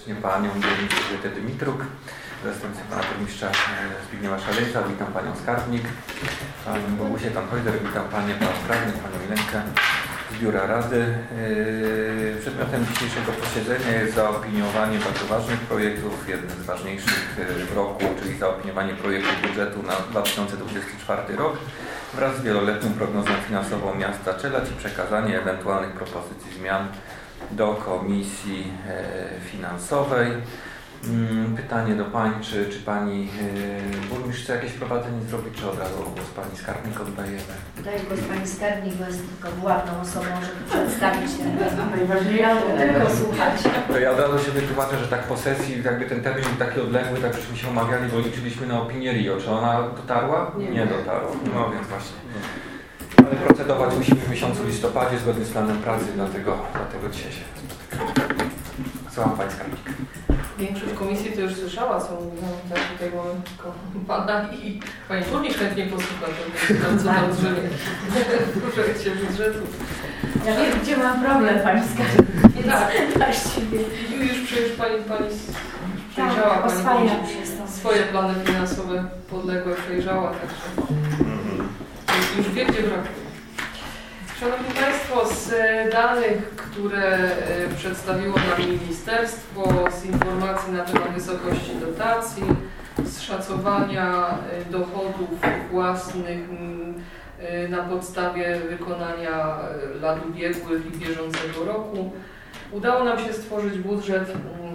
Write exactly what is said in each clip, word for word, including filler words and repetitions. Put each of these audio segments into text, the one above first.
serdecznie Panią Burmistrz Elżbietę Dymitruk, zastępcę Pana Burmistrza Zbigniewa Szaleńca, witam Panią Skarbnik, Panią Bogusię Tanhojder, witam Panię, Panią Skarbnik, Panią Milenkę z Biura Rady. Przedmiotem dzisiejszego posiedzenia jest zaopiniowanie bardzo ważnych projektów, jednym z ważniejszych w roku, czyli zaopiniowanie projektu budżetu na dwa tysiące dwudziesty czwarty rok wraz z wieloletnią prognozą finansową miasta Czeladź i przekazanie ewentualnych propozycji zmian do Komisji Finansowej. Pytanie do Pań, czy, czy Pani Burmistrz chce jakieś prowadzenie zrobić, czy od razu głos Pani Skarbnik oddajemy? Daję głos Pani Skarbnik, bo jest tylko władną osobą, żeby przedstawić ten temat. Najważniejsze, tylko słuchać. To ja od razu się wytłumaczę, że tak po sesji jakby ten termin był taki odległy, tak żeśmy się omawiali, bo liczyliśmy na opinię Rio. Czy ona dotarła? Nie, nie dotarła. No więc właśnie. Ale procedować musimy w miesiącu listopadzie zgodnie z planem pracy, dlatego, dlatego dzisiaj się spotykamy. Słucham Pani Skarbnik. Większość komisji to już słyszała, co mówią, tak tutaj mamy tylko Pana i Pani Burmistrz chętnie posłucha, to co tam drzemie w projekcie budżetu. Ja wiem, gdzie mam problem, Pani Skarbnik. I tak, właściwie. już przecież Pani, pani przejrzała, tak, Pani swoje plany finansowe podległe przejrzała, także już wie, gdzie brakuje. Szanowni Państwo, z danych, które przedstawiło nam Ministerstwo, z informacji na temat wysokości dotacji, z szacowania dochodów własnych na podstawie wykonania lat ubiegłych i bieżącego roku, udało nam się stworzyć budżet,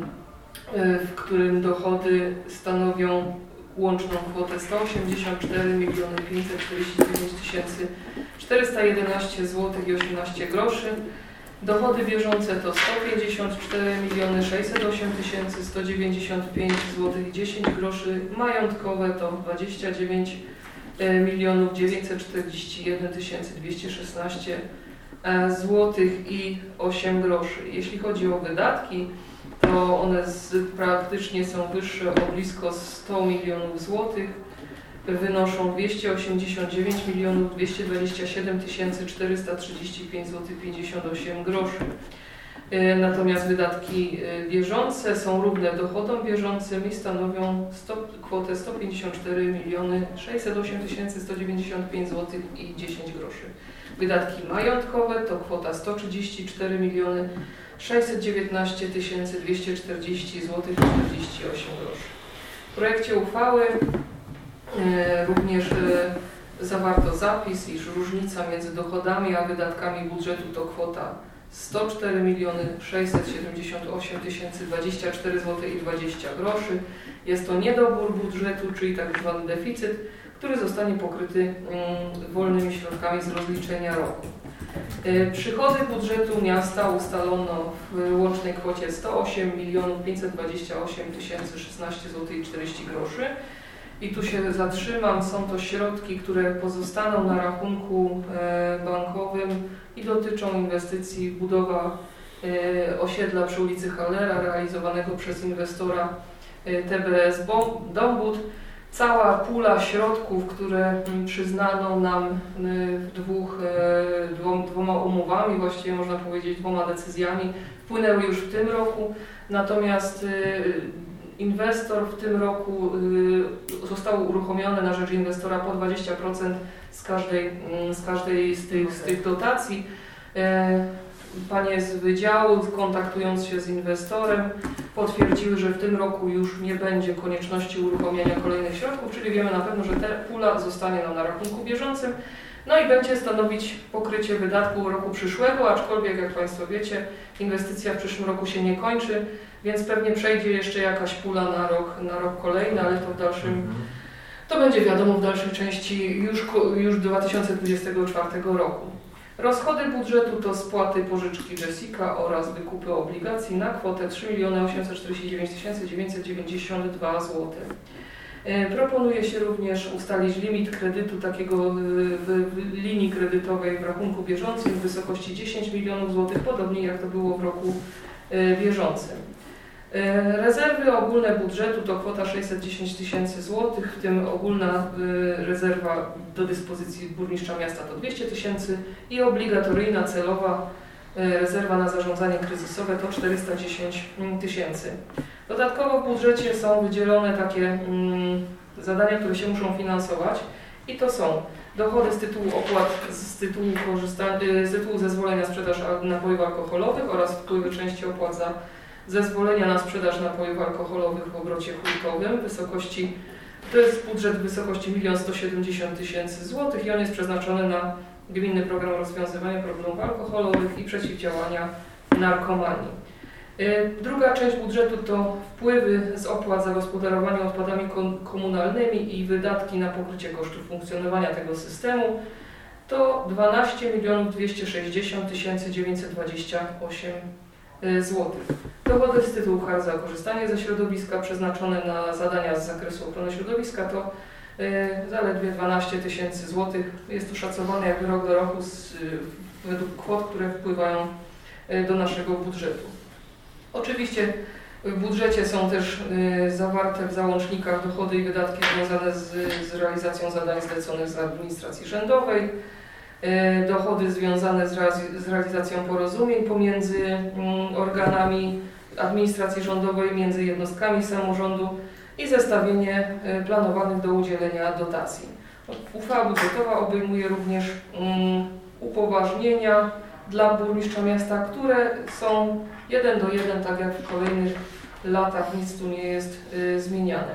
w którym dochody stanowią łączną kwotę sto osiemdziesiąt cztery miliony pięćset czterdzieści dziewięć tysięcy czterysta jedenaście złotych i osiemnaście groszy. Dochody bieżące to sto pięćdziesiąt cztery miliony sześćset osiem tysięcy sto dziewięćdziesiąt pięć złotych i dziesięć groszy. Majątkowe to dwadzieścia dziewięć milionów dziewięćset czterdzieści jeden tysięcy dwieście szesnaście złotych i osiem groszy. Jeśli chodzi o wydatki, to one z, praktycznie są wyższe o blisko sto milionów złotych, wynoszą dwieście osiemdziesiąt dziewięć milionów dwieście dwadzieścia siedem tysięcy czterysta trzydzieści pięć złotych pięćdziesiąt osiem groszy. Natomiast wydatki bieżące są równe dochodom bieżącym i stanowią sto, kwotę sto pięćdziesiąt cztery miliony sześćset osiem tysięcy sto dziewięćdziesiąt pięć złotych i dziesięć groszy. Wydatki majątkowe to kwota sto trzydzieści cztery miliony sześćset dziewiętnaście tysięcy dwieście czterdzieści złotych i czterdzieści osiem groszy. W projekcie uchwały e, również e, zawarto zapis, iż różnica między dochodami a wydatkami budżetu to kwota sto cztery miliony sześćset siedemdziesiąt osiem tysięcy dwadzieścia cztery złotych i dwadzieścia groszy. Jest to niedobór budżetu, czyli tak zwany deficyt, który zostanie pokryty mm, wolnymi środkami z rozliczenia roku. Przychody budżetu miasta ustalono w łącznej kwocie sto osiem milionów pięćset dwadzieścia osiem tysięcy szesnaście złotych i czterdzieści groszy. I tu się zatrzymam, są to środki, które pozostaną na rachunku bankowym i dotyczą inwestycji budowa osiedla przy ulicy Hallera realizowanego przez inwestora T B S Dombud. Cała pula środków, które przyznano nam dwóch, dwoma umowami, właściwie można powiedzieć dwoma decyzjami, wpłynęły już w tym roku, natomiast inwestor w tym roku został uruchomiony na rzecz inwestora po dwadzieścia procent z każdej, z każdej z tych, z tych dotacji. Panie z wydziału, kontaktując się z inwestorem, potwierdziły, że w tym roku już nie będzie konieczności uruchomienia kolejnych środków, czyli wiemy na pewno, że ta pula zostanie nam na rachunku bieżącym, no i będzie stanowić pokrycie wydatków roku przyszłego, aczkolwiek jak Państwo wiecie, inwestycja w przyszłym roku się nie kończy, więc pewnie przejdzie jeszcze jakaś pula na rok, na rok kolejny, ale to w dalszym, to będzie wiadomo w dalszej części już, już dwa tysiące dwudziestego czwartego roku. Rozchody budżetu to spłaty pożyczki Jessica oraz wykupy obligacji na kwotę trzy miliony osiemset czterdzieści dziewięć tysięcy dziewięćset dziewięćdziesiąt dwa złote. Proponuje się również ustalić limit kredytu takiego w, w linii kredytowej w rachunku bieżącym w wysokości dziesięć milionów złotych, podobnie jak to było w roku bieżącym. Rezerwy ogólne budżetu to kwota sześćset dziesięć tysięcy złotych, w tym ogólna rezerwa do dyspozycji burmistrza miasta to dwieście tysięcy i obligatoryjna celowa rezerwa na zarządzanie kryzysowe to czterysta dziesięć tysięcy. Dodatkowo w budżecie są wydzielone takie mm, zadania, które się muszą finansować i to są dochody z tytułu opłat z tytułu, z tytułu zezwolenia na sprzedaż napojów alkoholowych oraz wpływy części opłat za zezwolenia na sprzedaż napojów alkoholowych w obrocie hurtowym w wysokości, to jest budżet w wysokości milion sto siedemdziesiąt tysięcy złotych i on jest przeznaczony na gminny program rozwiązywania problemów alkoholowych i przeciwdziałania narkomanii. Druga część budżetu to wpływy z opłat za gospodarowanie odpadami komunalnymi i wydatki na pokrycie kosztów funkcjonowania tego systemu to dwanaście milionów dwieście sześćdziesiąt tysięcy dziewięćset dwadzieścia osiem złotych. Dochody z tytułu kar za korzystanie ze środowiska przeznaczone na zadania z zakresu ochrony środowiska to zaledwie dwanaście tysięcy złotych. Jest to szacowane jakby rok do roku z, według kwot, które wpływają do naszego budżetu. Oczywiście w budżecie są też y, zawarte w załącznikach dochody i wydatki związane z, z realizacją zadań zleconych z administracji rządowej, y, dochody związane z, z realizacją porozumień pomiędzy y, organami administracji rządowej, między jednostkami samorządu i zestawienie y, planowanych do udzielenia dotacji. Uchwała budżetowa obejmuje również y, upoważnienia dla burmistrza miasta, które są jeden do jeden, tak jak w kolejnych latach, nic tu nie jest y, zmieniane.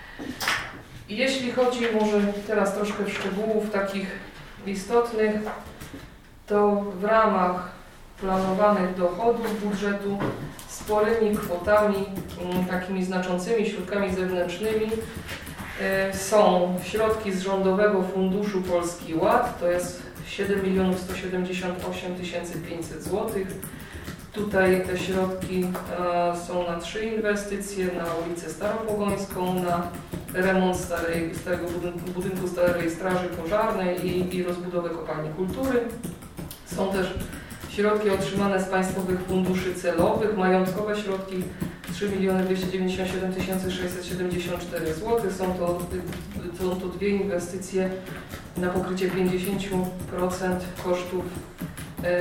I jeśli chodzi może teraz troszkę w szczegółów takich istotnych, to w ramach planowanych dochodów budżetu sporymi kwotami, y, takimi znaczącymi środkami zewnętrznymi y, są środki z Rządowego Funduszu Polski Ład, to jest siedem milionów sto siedemdziesiąt osiem tysięcy pięćset złotych. Tutaj te środki e, są na trzy inwestycje, na ulicę Staropogońską, na remont starej, starego budynku, budynku Starej Straży Pożarnej i, i rozbudowę kopalni kultury. Są też środki otrzymane z państwowych funduszy celowych, majątkowe środki trzy miliony dwieście dziewięćdziesiąt siedem tysięcy sześćset siedemdziesiąt cztery złotych. Są to, są to dwie inwestycje na pokrycie pięćdziesiąt procent kosztów e,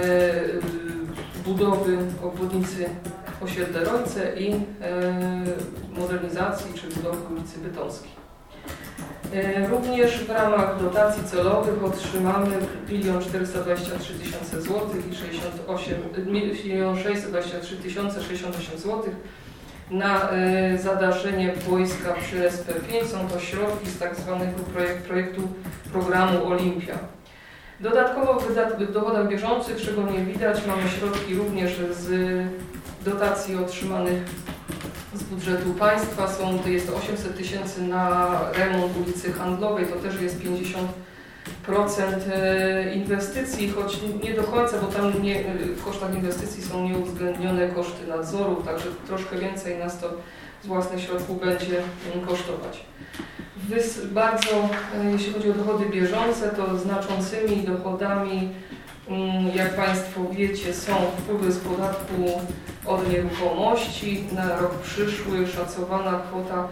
budowy obwodnicy osiedle Rojce i e, modernizacji czy budowy ulicy Bytomskiej. E, również w ramach dotacji celowych otrzymamy milion czterysta dwadzieścia trzy tysiące złotych i milion sześćset dwadzieścia trzy tysiące sześćdziesiąt osiem złotych na y, zadarzenie wojska przy S P pięć. Są to środki z tak zwanego projekt, projektu programu Olimpia. Dodatkowo w dochodach bieżących, czego nie widać, mamy środki również z dotacji otrzymanych z budżetu państwa. Są, to jest osiemset tysięcy na remont ulicy Handlowej, to też jest pięćdziesiąt procent inwestycji, choć nie do końca, bo tam nie, w kosztach inwestycji są nieuwzględnione koszty nadzoru, także troszkę więcej nas to z własnych środków będzie kosztować. Wys, bardzo, jeśli chodzi o dochody bieżące, to znaczącymi dochodami, jak Państwo wiecie, są wpływy z podatku od nieruchomości. Na rok przyszły szacowana kwota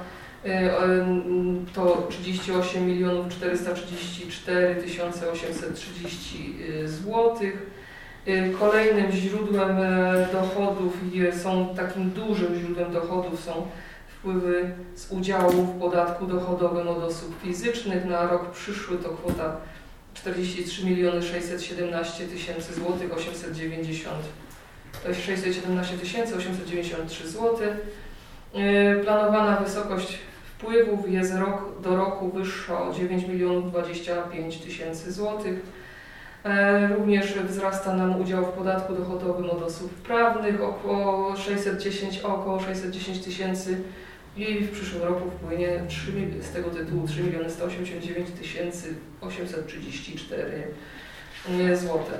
to trzydzieści osiem milionów czterysta trzydzieści cztery tysiące osiemset trzydzieści złotych. Kolejnym źródłem dochodów są, takim dużym źródłem dochodów są wpływy z udziału w podatku dochodowym od osób fizycznych. Na rok przyszły to kwota czterdzieści trzy miliony sześćset siedemnaście tysięcy złotych osiemset dziewięćdziesiąt, to jest sześćset siedemnaście tysięcy osiemset dziewięćdziesiąt trzy złotych. Planowana wysokość wpływów jest rok do roku wyższa o dziewięć milionów dwadzieścia pięć tysięcy złotych. Również wzrasta nam udział w podatku dochodowym od osób prawnych około sześćset dziesięć, około sześćset dziesięć tysięcy i w przyszłym roku wpłynie trzy, z tego tytułu trzy miliony sto osiemdziesiąt dziewięć tysięcy osiemset trzydzieści cztery złote.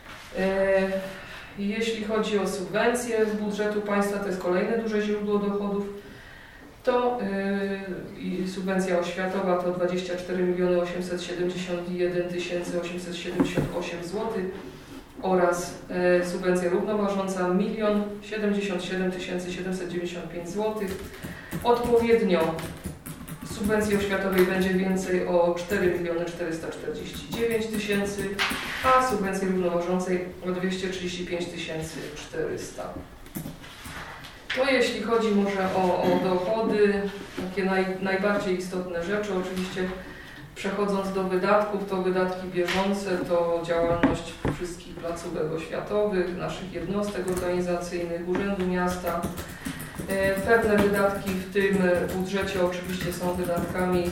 Jeśli chodzi o subwencje z budżetu państwa, to jest kolejne duże źródło dochodów. To yy, subwencja oświatowa to dwadzieścia cztery miliony osiemset siedemdziesiąt jeden tysięcy osiemset siedemdziesiąt osiem złotych oraz yy, subwencja równoważąca milion siedemdziesiąt siedem tysięcy siedemset dziewięćdziesiąt pięć złotych. Odpowiednio subwencji oświatowej będzie więcej o cztery miliony czterysta czterdzieści dziewięć tysięcy, a subwencji równoważącej o dwieście trzydzieści pięć tysięcy czterysta. No jeśli chodzi może o, o dochody, takie naj, najbardziej istotne rzeczy, oczywiście przechodząc do wydatków, to wydatki bieżące to działalność wszystkich placówek oświatowych, naszych jednostek organizacyjnych, Urzędu Miasta. Pewne wydatki w tym budżecie oczywiście są wydatkami,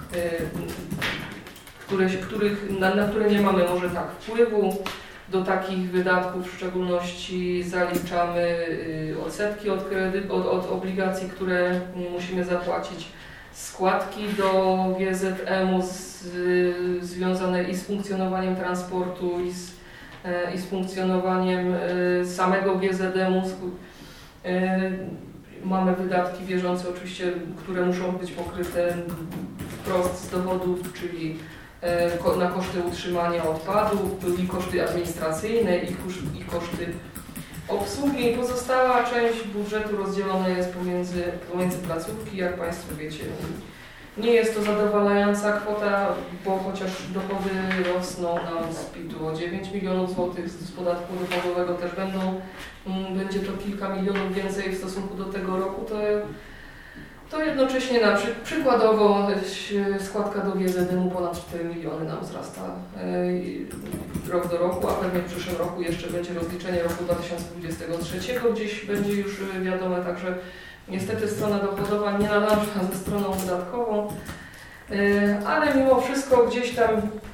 które, których, na, na które nie mamy może tak wpływu. Do takich wydatków w szczególności zaliczamy odsetki od, kredyt, od, od obligacji, które musimy zapłacić, składki do G Z M-u z, związane i z funkcjonowaniem transportu, i z, i z funkcjonowaniem samego G Z M-u. Mamy wydatki bieżące oczywiście, które muszą być pokryte wprost z dochodów, czyli na koszty utrzymania odpadów, i koszty administracyjne, i, i koszty obsługi. Pozostała część budżetu rozdzielona jest pomiędzy, pomiędzy placówki, jak Państwo wiecie. Nie jest to zadowalająca kwota, bo chociaż dochody rosną nam z P I T-u o dziewięć milionów złotych, z podatku dochodowego też będą, będzie to kilka milionów więcej w stosunku do tego roku, to, to jednocześnie na przy, przykładowo składka do G Z M-u ponad cztery miliony nam wzrasta yy, rok do roku, a pewnie w przyszłym roku jeszcze będzie rozliczenie roku dwa tysiące dwudziestego trzeciego, gdzieś będzie już wiadome, także niestety strona dochodowa nie nadąża ze stroną wydatkową, ale mimo wszystko gdzieś tam,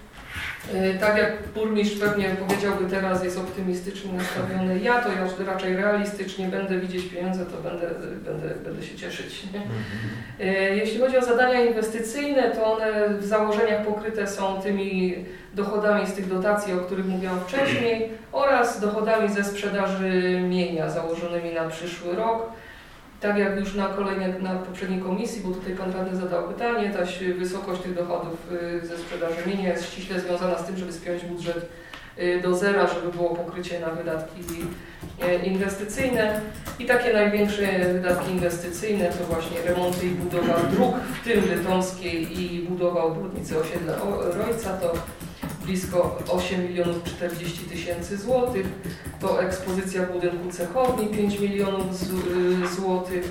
tak jak burmistrz pewnie powiedziałby teraz, jest optymistycznie nastawiony, ja to ja raczej realistycznie będę widzieć pieniądze, to będę, będę, będę się cieszyć. Nie? Jeśli chodzi o zadania inwestycyjne, to one w założeniach pokryte są tymi dochodami z tych dotacji, o których mówiłam wcześniej, oraz dochodami ze sprzedaży mienia założonymi na przyszły rok. Tak jak już na kolejnej, na poprzedniej komisji, bo tutaj Pan Radny zadał pytanie, ta wysokość tych dochodów ze sprzedaży mienia jest ściśle związana z tym, żeby spiąć budżet do zera, żeby było pokrycie na wydatki inwestycyjne. I takie największe wydatki inwestycyjne to właśnie remonty i budowa dróg, w tym Bytomskiej, i budowa obwodnicy osiedla Rojca, to blisko osiem milionów czterdzieści tysięcy złotych, to ekspozycja budynku cechowni pięć milionów złotych,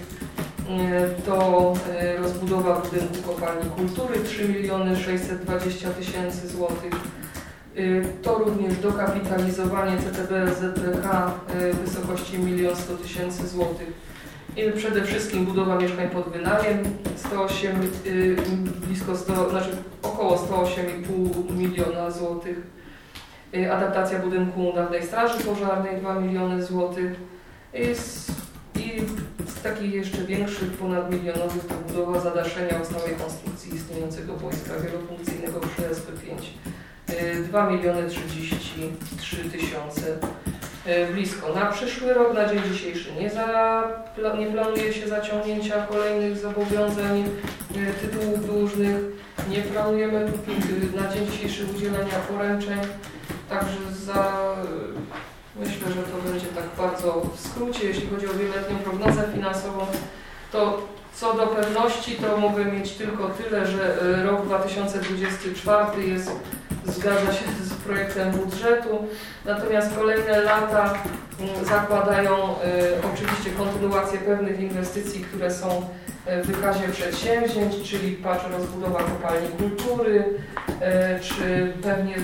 to rozbudowa budynku kopalni kultury trzy miliony sześćset dwadzieścia tysięcy złotych, to również dokapitalizowanie C T B Z B K w wysokości milion sto tysięcy złotych. I przede wszystkim budowa mieszkań pod wynajem sto osiem, blisko sto, znaczy około sto osiem i pół miliona złotych. Adaptacja budynku dawnej straży pożarnej dwa miliony złotych. I z, i z takich jeszcze większych, ponadmilionowych, to budowa zadaszenia o stałej konstrukcji istniejącego boiska wielofunkcyjnego przy S P pięć dwa miliony trzydzieści trzy tysiące. Blisko. Na przyszły rok, na dzień dzisiejszy nie, za, nie planuje się zaciągnięcia kolejnych zobowiązań tytułów dłużnych. Nie planujemy na dzień dzisiejszy udzielenia poręczeń. Także za, myślę, że to będzie tak bardzo w skrócie. Jeśli chodzi o wieloletnią prognozę finansową, to co do pewności to mogę mieć tylko tyle, że rok dwa tysiące dwudziesty czwarty jest, zgadza się z projektem budżetu, natomiast kolejne lata zakładają y, oczywiście kontynuację pewnych inwestycji, które są w wykazie przedsięwzięć, czyli patrz, rozbudowa kopalni kultury, y, czy pewnie y,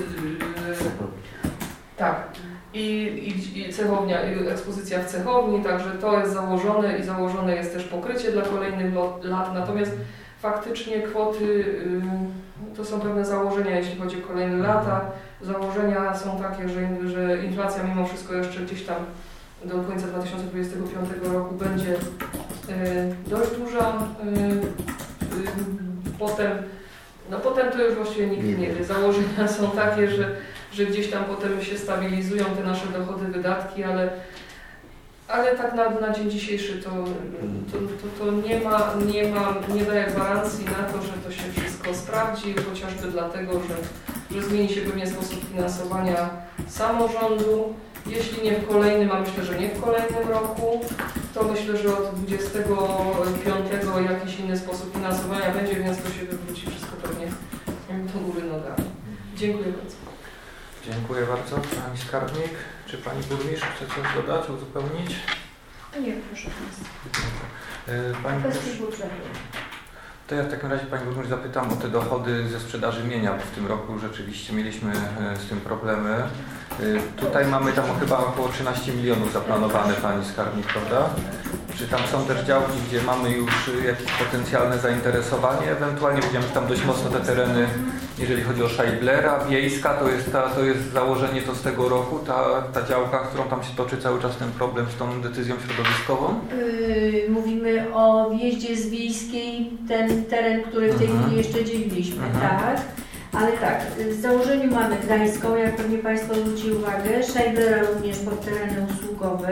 tak, i, i, i cechownia, i ekspozycja w cechowni, także to jest założone i założone jest też pokrycie dla kolejnych lat, natomiast faktycznie kwoty y, to są pewne założenia, jeśli chodzi o kolejne lata. Założenia są takie, że, że inflacja mimo wszystko jeszcze gdzieś tam do końca dwa tysiące dwudziestego piątego roku będzie y, dość duża. Y, y, potem, no potem to już właściwie nikt nie wie. Założenia są takie, że, że gdzieś tam potem się stabilizują te nasze dochody, wydatki, ale Ale tak na, na dzień dzisiejszy to, to, to, to nie, ma, nie, ma, nie daje gwarancji na to, że to się wszystko sprawdzi, chociażby dlatego, że, że zmieni się pewnie sposób finansowania samorządu. Jeśli nie w kolejnym, a myślę, że nie w kolejnym roku, to myślę, że od dwudziestego piątego jakiś inny sposób finansowania będzie, więc to się wywróci wszystko pewnie do góry nogami. Dziękuję bardzo. Dziękuję bardzo. Pani skarbnik, czy Pani burmistrz chce coś dodać, uzupełnić? Nie, proszę Państwa. Pani Kwestii budżetu. To ja w takim razie Pani burmistrz zapytam o te dochody ze sprzedaży mienia, bo w tym roku rzeczywiście mieliśmy z tym problemy. Tutaj mamy tam chyba około trzynaście milionów zaplanowane, Pani skarbnik, prawda? Czy tam są też działki, gdzie mamy już jakieś potencjalne zainteresowanie? Ewentualnie widziałem, że tam dość mocno te tereny, jeżeli chodzi o Scheidlera, Wiejska, to jest, ta, to jest założenie to z tego roku, ta, ta działka, którą tam się toczy cały czas ten problem z tą decyzją środowiskową? Yy, mówimy o wjeździe z Wiejskiej, ten teren, który w tej Mhm. chwili jeszcze dzieliliśmy, Mhm. tak? Ale tak, w założeniu mamy Gdańską, jak pewnie Państwo zwrócili uwagę, Scheidlera również pod tereny usługowe.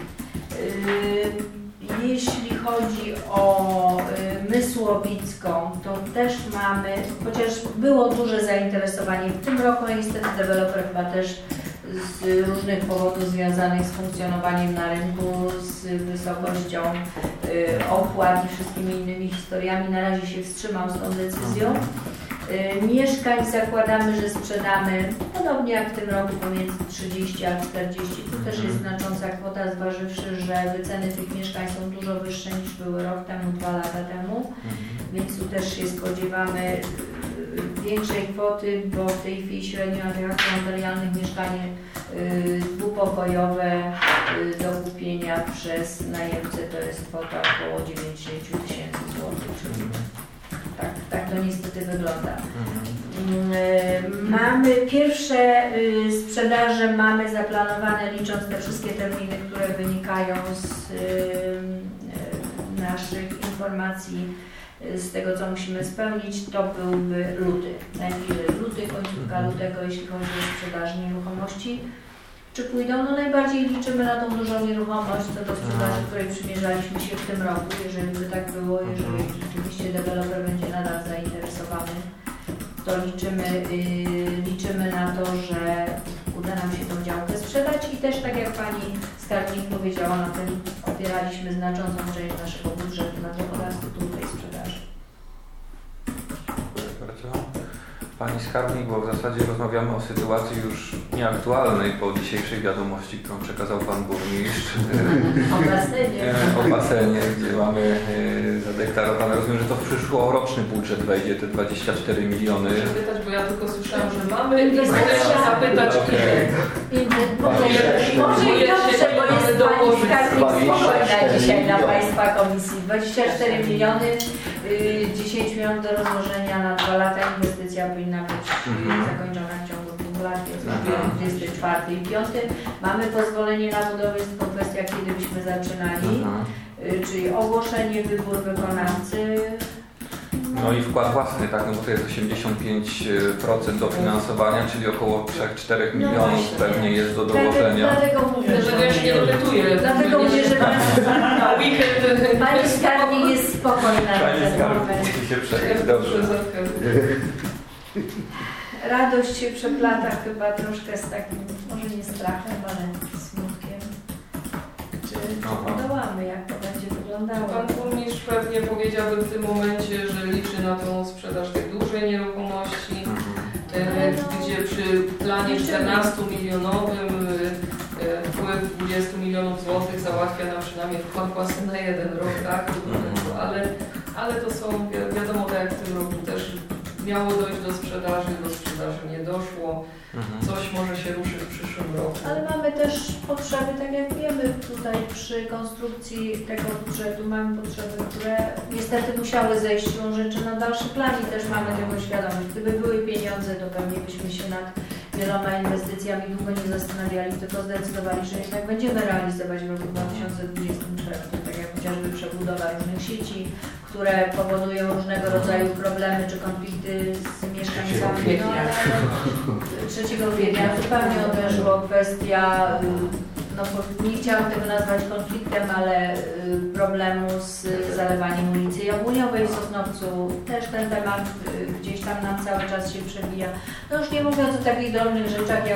Yy, Jeśli chodzi o y, Mysłowicką, to też mamy, chociaż było duże zainteresowanie w tym roku, a niestety deweloper chyba też z różnych powodów związanych z funkcjonowaniem na rynku, z wysokością y, opłat i wszystkimi innymi historiami na razie się wstrzymał z tą decyzją. Y, mieszkań zakładamy, że sprzedamy podobnie jak w tym roku pomiędzy trzydzieści a czterdzieści. To też jest znacząca kwota, zważywszy, że wyceny tych mieszkań są dużo wyższe niż były rok temu, dwa lata temu. Więc tu też się spodziewamy y, większej kwoty, bo w tej chwili średnio na tych aktach notarialnych mieszkanie y, dwupokojowe y, do kupienia przez najemcę to jest kwota około dziewięćdziesiąt tysięcy złotych. Czyli tak, tak to niestety wygląda. Mhm. Mamy pierwsze y, sprzedaże, mamy zaplanowane, licząc te wszystkie terminy, które wynikają z y, y, naszych informacji, y, z tego co musimy spełnić, to byłby luty. Najbliżej luty, końcówka lutego, jeśli chodzi o sprzedaż nieruchomości. Czy pójdą? No najbardziej liczymy na tą dużą nieruchomość co do sprzedaży, której przymierzaliśmy się w tym roku, jeżeli by tak było, jeżeli rzeczywiście deweloper będzie nadal zainteresowany, to liczymy, yy, liczymy na to, że uda nam się tą działkę sprzedać i też tak jak Pani skarbnik powiedziała, na tym opieraliśmy znaczącą część naszego budżetu na gospodarstwo tej sprzedaży. Dziękuję bardzo. Pani skarbnik, bo w zasadzie rozmawiamy o sytuacji już nieaktualnej po dzisiejszej wiadomości, którą przekazał Pan burmistrz. O basenie. O basenie, gdzie mamy e, zadeklarowane, rozumiem, że to w przyszłoroczny budżet wejdzie te dwadzieścia cztery miliony. Muszę pytać, bo ja tylko słyszałam, że mamy i chcę zapytać, okay. Może i dobrze, bo jest Pani skarbnik spokojna dzisiaj na Państwa komisji. dwadzieścia cztery miliony, dziesięć milionów do rozłożenia na dwa lata. Inwestycja powinna być mm. zakończona w ciągu dwóch lat, jest dwudziesty czwarty i piąty. Mamy pozwolenie na budowę, jest tylko kwestia, kiedy byśmy zaczynali, Aha. czyli ogłoszenie, wybór wykonawcy. No i wkład własny, tak, no bo to jest osiemdziesiąt pięć procent dofinansowania, czyli około trzy do czterech milionów no pewnie jest do dołożenia. Dlatego mówię, że ja się nie dopytuję. Dlatego mówię, że Pani skarbnik jest spokojna. Pani skarbnik się przejść, dobrze. Radość się przeplata chyba troszkę z takim, może nie strachem, ale smutkiem. Czy podołamy, jak to będzie wyglądało? Pan burmistrz pewnie powiedziałby w tym momencie, że liczy na tą sprzedaż tej dużej nieruchomości, mhm. gdzie przy planie czternastomilionowym wpływ dwudziestu milionów złotych załatwia nam przynajmniej wkład własny na jeden rok, tak? Mhm. Ale, ale to są, wiadomo, tak jak w tym roku też miało dojść do sprzedaży, do sprzedaży nie doszło. Mhm. Coś może się ruszyć w przyszłym roku. Ale mamy też potrzeby, tak jak wiemy, tutaj przy konstrukcji tego budżetu mamy potrzeby, które niestety musiały zejść siłą rzeczy na dalszy plan i też mamy tego świadomość. Gdyby były pieniądze, to pewnie byśmy się nad wieloma inwestycjami długo nie zastanawiali, tylko zdecydowali, że jednak będziemy realizować w roku dwa tysiące dwudziestym czwartym, tak jak chociażby przebudowa różnych sieci, które powodują różnego rodzaju problemy czy konflikty z mieszkańcami. No, ale trzeciego kwietnia zupełnie odeszło kwestia, no nie chciałam tego nazwać konfliktem, ale problemu z zalewaniem ulicy Jabłoniowej w Sosnowcu. Też ten temat gdzieś tam nam cały czas się przewija. No już nie mówiąc o takich drobnych rzeczach jak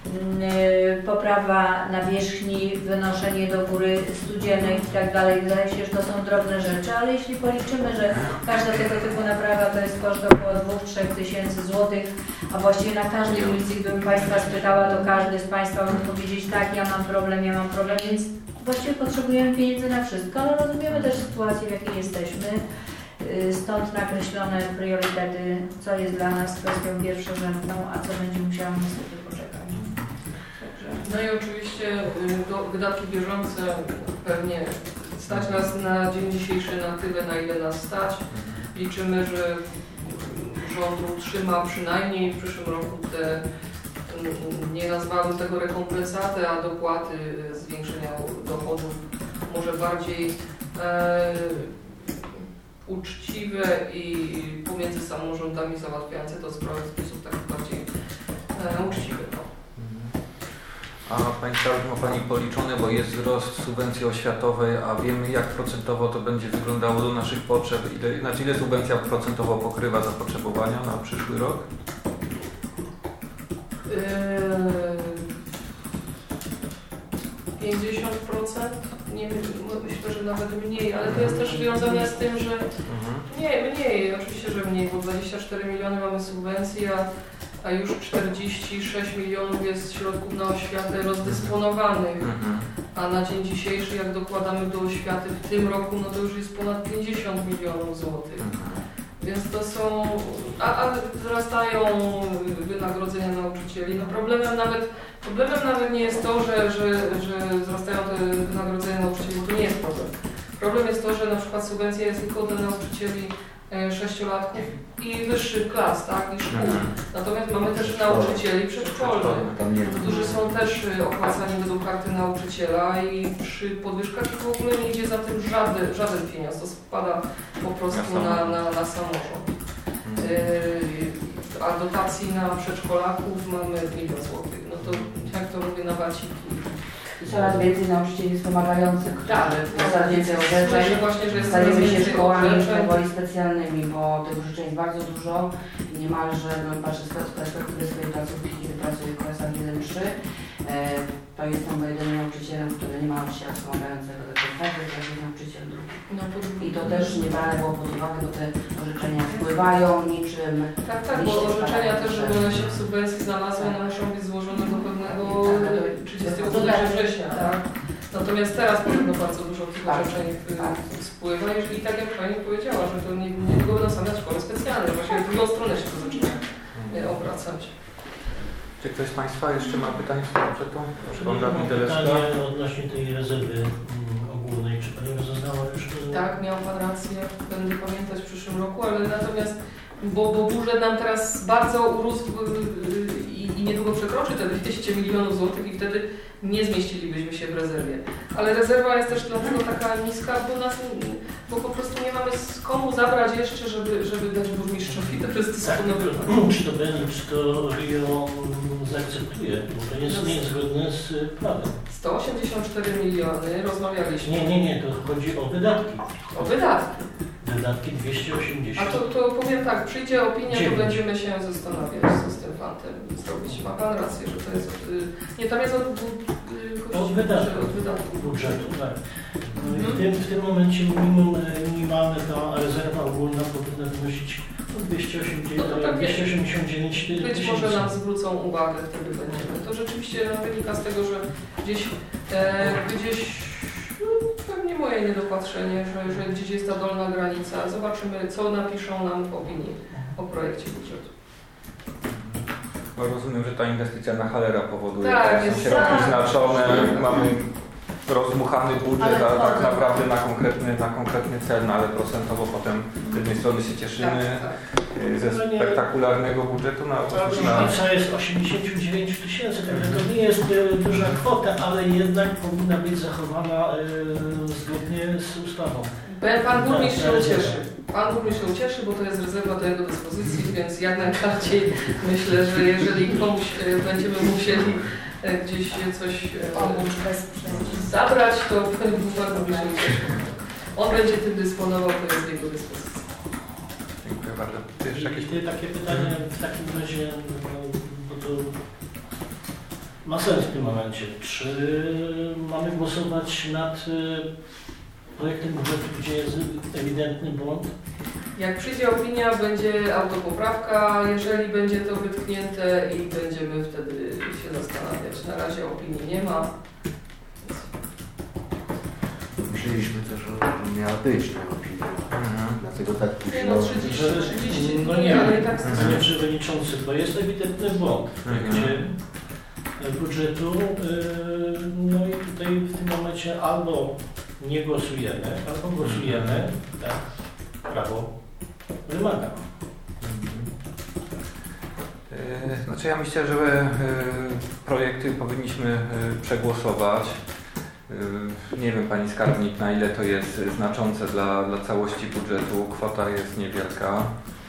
poprawa nawierzchni, wynoszenie do góry studzienek i tak dalej. Wydaje się, że to są drobne rzeczy, ale jeśli policzymy, że każda tego typu naprawa to jest koszt około dwóch do trzech tysięcy złotych, a właściwie na każdej ulicy, gdybym Państwa spytała, to każdy z Państwa może powiedzieć, tak, ja mam problem, ja mam problem, więc właściwie potrzebujemy pieniędzy na wszystko, ale rozumiemy też sytuację, w jakiej jesteśmy. Stąd nakreślone priorytety, co jest dla nas kwestią pierwszorzędną, a co będzie musiało niestety poczekać. Także... No i oczywiście do, wydatki bieżące pewnie stać nas na dzień dzisiejszy na tyle, na ile nas stać. Liczymy, że rząd utrzyma przynajmniej w przyszłym roku te, nie nazwałbym tego rekompensaty, a dopłaty zwiększenia dochodów może bardziej e, uczciwe i pomiędzy samorządami załatwiające to sprawę w sposób taki bardziej e, uczciwy. No. A Pani Skarbnik, ma Pani policzone, bo jest wzrost subwencji oświatowej, a wiemy jak procentowo to będzie wyglądało do naszych potrzeb? Ile, znaczy ile subwencja procentowo pokrywa zapotrzebowania na przyszły rok? pięćdziesiąt procent? Nie wiem, myślę, że nawet mniej, ale to jest też związane z tym, że nie, mniej, oczywiście, że mniej, bo dwadzieścia cztery miliony mamy subwencji, a, a już czterdzieści sześć milionów jest środków na oświatę rozdysponowanych, a na dzień dzisiejszy, jak dokładamy do oświaty w tym roku, no to już jest ponad pięćdziesiąt milionów złotych. Więc to są, a, a wzrastają wynagrodzenia nauczycieli. No problemem nawet, problemem nawet nie jest to, że, że, że wzrastają te wynagrodzenia nauczycieli, to nie jest problem. Problem jest to, że na przykład subwencja jest tylko dla nauczycieli sześciolatków i wyższych klas, tak, niż szkół. Natomiast mamy też nauczycieli przedszkolnych, którzy są też opłacani według karty nauczyciela i przy podwyżkach w ogóle nie idzie za tym żaden, żaden pieniądz, to spada po prostu na, na, na samorząd. Yy, a dotacji na przedszkolaków mamy milion złotych. No to jak to mówię na waciki. Coraz więcej nauczycieli wspomagających, tak, coraz więcej orzeczeń. Stajemy się szkołami powoli specjalnymi, bo tych orzeczeń jest bardzo dużo i niemalże, no patrzę z perspektywy swojej placówki, kiedy pracuję w klasach jeden trzy, to jestem jedynym nauczycielem, który nie ma nauczyciela wspomagającego, to jest każdy jest nauczyciel drugi. No, I to też nie brane było pod uwagę, bo te orzeczenia wpływają niczym. Tak, tak, bo orzeczenia też, żeby one się w subwencji znalazły, one muszą być złożone do pewnego trzydziestego września, tak? Natomiast teraz podobno bardzo dużo tych orzeczeń spływa i tak jak Pani powiedziała, że to nie, nie tylko będą same szkoły specjalne, właśnie w drugą stronę się to zaczyna obracać. Czy ktoś z Państwa jeszcze ma pytanie z tego przed tą? Mam pytanie odnośnie tej rezerwy ogólnej. Czy Pani rozeznała już? Tak, miał Pan rację, będę pamiętać w przyszłym roku, ale natomiast, bo, bo budżet nam teraz bardzo urósł i, i niedługo przekroczy te dwieście milionów złotych i wtedy nie zmieścilibyśmy się w rezerwie. Ale rezerwa jest też dlatego taka niska, bo, nas, bo po prostu nie mamy z komu zabrać jeszcze, żeby, żeby dać burmistrzowi to rozdysponowywać. Tak, czy to będzie, czy to ją zaakceptuje, bo to jest niezgodne z prawem. sto osiemdziesiąt cztery miliony, rozmawialiśmy. Nie, nie, nie, to chodzi o wydatki. O wydatki. Wydatki dwieście osiemdziesiąt. A to, to powiem tak, przyjdzie opinia, to będziemy się zastanawiać, co z tym fantem zrobić. Ma Pan rację, że to jest od, nie, tam jest od, od, od wydatków. Od wydatków. Budżetu, tak. No i w, tym, w tym momencie minimum, minimalna ta rezerwa ogólna powinna wynosić dwieście osiemdziesiąt, no tak dwieście osiemdziesiąt dziewięć tysięcy. Być może nam zwrócą uwagę, wtedy będziemy. To rzeczywiście wynika z tego, że gdzieś, e, gdzieś no, pewnie moje niedopatrzenie, że, że gdzieś jest ta dolna granica. Zobaczymy, co napiszą nam w opinii o projekcie budżetu. No, rozumiem, że ta inwestycja na Halera powoduje, tak, że są środki tak. znaczone, mamy rozdmuchany budżet, ale a tak naprawdę na konkretny, na konkretny cel, no, ale procentowo potem z jednej strony się cieszymy tak, tak. ze spektakularnego budżetu na różnica jest osiemdziesiąt dziewięć tysięcy, także to nie jest y, duża kwota, ale jednak powinna być zachowana y, zgodnie z ustawą. Pan burmistrz się ucieszy. Pan burmistrz się ucieszy, bo to jest rezerwa do jego dyspozycji, więc jak najbardziej myślę, że jeżeli komuś y, będziemy musieli y, gdzieś coś y, zabrać, to pan burmistrz się ucieszy. On będzie tym dysponował, to jest w jego dyspozycji. Dziękuję bardzo. Jeszcze jakieś takie pytanie w takim razie, no, bo to ma sens w tym momencie. Czy mamy głosować nad projektem budżetu, gdzie jest ewidentny błąd? Jak przyjdzie opinia, będzie autopoprawka, jeżeli będzie to wytknięte i będziemy wtedy się zastanawiać. Na razie opinii nie ma. Myśleliśmy też, że miała być ta opinia. Mhm. Dlatego tak Nie no, późno. trzydzieści, trzydzieści No dni, nie, ale i tak panie przewodniczący, to jest ewidentny błąd w projekcie budżetu. No i tutaj w tym momencie albo nie głosujemy, albo głosujemy, tak, prawo wymaga. Znaczy ja myślę, że projekty powinniśmy przegłosować. Nie wiem, pani skarbnik, na ile to jest znaczące dla, dla całości budżetu. Kwota jest niewielka.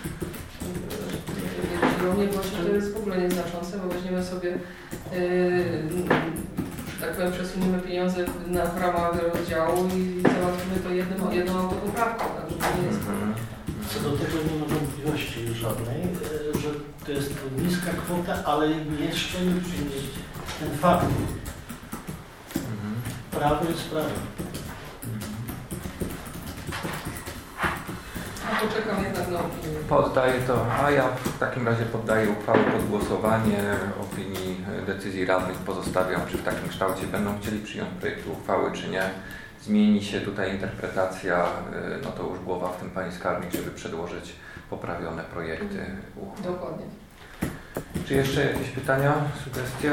Dla mnie właśnie to jest w ogóle nieznaczące, bo weźmiemy sobie, yy, tak powiem, przesuniemy pieniądze na, w ramach rozdziału i załatwimy to jednym, jedną autopoprawką, także to nie jest... Co do tego nie ma wątpliwości żadnej, że to jest niska kwota, ale jeszcze nie przynieść ten fakt. Prawo jest prawo. A to czekam jednak na opinię. Poddaję to, a ja w takim razie poddaję uchwałę pod głosowanie. Opinii decyzji radnych pozostawiam, czy w takim kształcie będą chcieli przyjąć projekt uchwały, czy nie. Zmieni się tutaj interpretacja, no to już głowa w tym pani skarbnik, żeby przedłożyć poprawione projekty uchwał. Dokładnie. Czy jeszcze jakieś pytania, sugestie?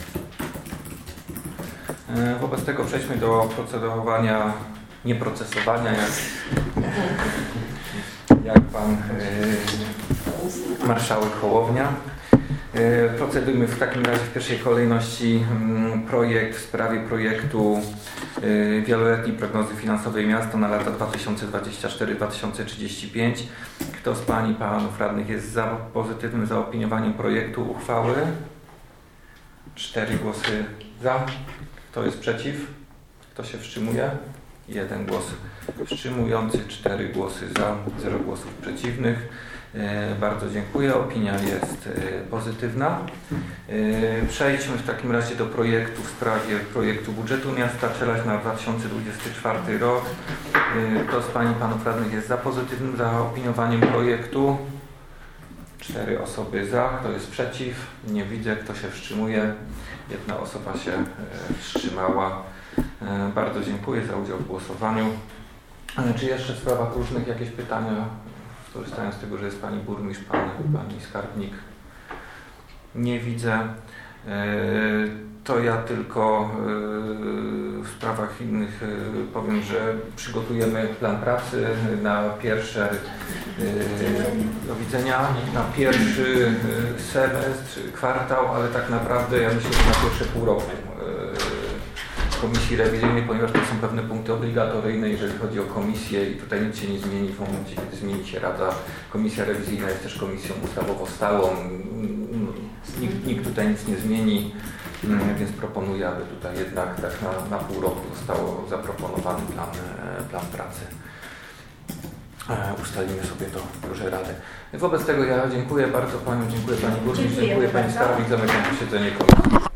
Wobec tego przejdźmy do procedowania, nie procesowania, jak, jak pan y, marszałek Hołownia. Y, procedujmy w takim razie w pierwszej kolejności y, projekt w sprawie projektu y, wieloletniej prognozy finansowej miasta na lata dwa tysiące dwudziesty czwarty do dwa tysiące trzydziestego piątego. Kto z pań i panów radnych jest za pozytywnym zaopiniowaniem projektu uchwały? Cztery głosy za. Kto jest przeciw? Kto się wstrzymuje? Jeden głos wstrzymujący, cztery głosy za, zero głosów przeciwnych. E, bardzo dziękuję. Opinia jest e, pozytywna. E, przejdźmy w takim razie do projektu w sprawie projektu budżetu miasta Czelaś na dwa tysiące dwudziesty czwarty rok. E, kto z pań i panów radnych jest za pozytywnym zaopiniowaniem projektu? Cztery osoby za. Kto jest przeciw? Nie widzę. Kto się wstrzymuje? Jedna osoba się e, wstrzymała. E, bardzo dziękuję za udział w głosowaniu. E, czy jeszcze w sprawach różnych jakieś pytania? Korzystając z tego, że jest pani burmistrz, pan, pani skarbnik. Nie widzę. E, to ja tylko e, w sprawach innych e, powiem, że przygotujemy plan pracy na pierwsze e, do widzenia, na pierwszy e, semestr, kwartał, ale tak naprawdę ja myślę, że na pierwsze pół roku e, komisji rewizyjnej, ponieważ to są pewne punkty obligatoryjne, jeżeli chodzi o komisję i tutaj nic się nie zmieni w momencie, kiedy zmieni się Rada. Komisja rewizyjna jest też komisją ustawowo stałą. Nikt, nikt tutaj nic nie zmieni, więc proponuję, aby tutaj jednak tak na, na pół roku został zaproponowany plan, plan pracy. Ustalimy sobie to już Radę. Wobec tego ja dziękuję bardzo Paniom, dziękuję Pani Burmistrz, dziękuję Pani Skarbnik, zamykam posiedzenie komisji.